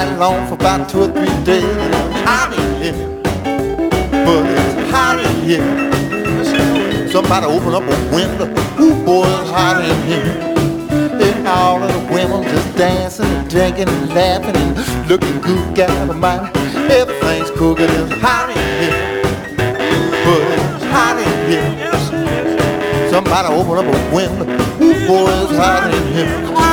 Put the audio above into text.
Long for about 2 or 3 days. It's hot in here, but it's hot in here. Somebody open up a window. Ooh, boy, it's hot in here. And all of the women just dancing and drinking and laughing and looking good, got a mind. Everything's cooking. It's hot in here, but it's hot in here. Somebody open up a window. Ooh, boy, it's hot in here.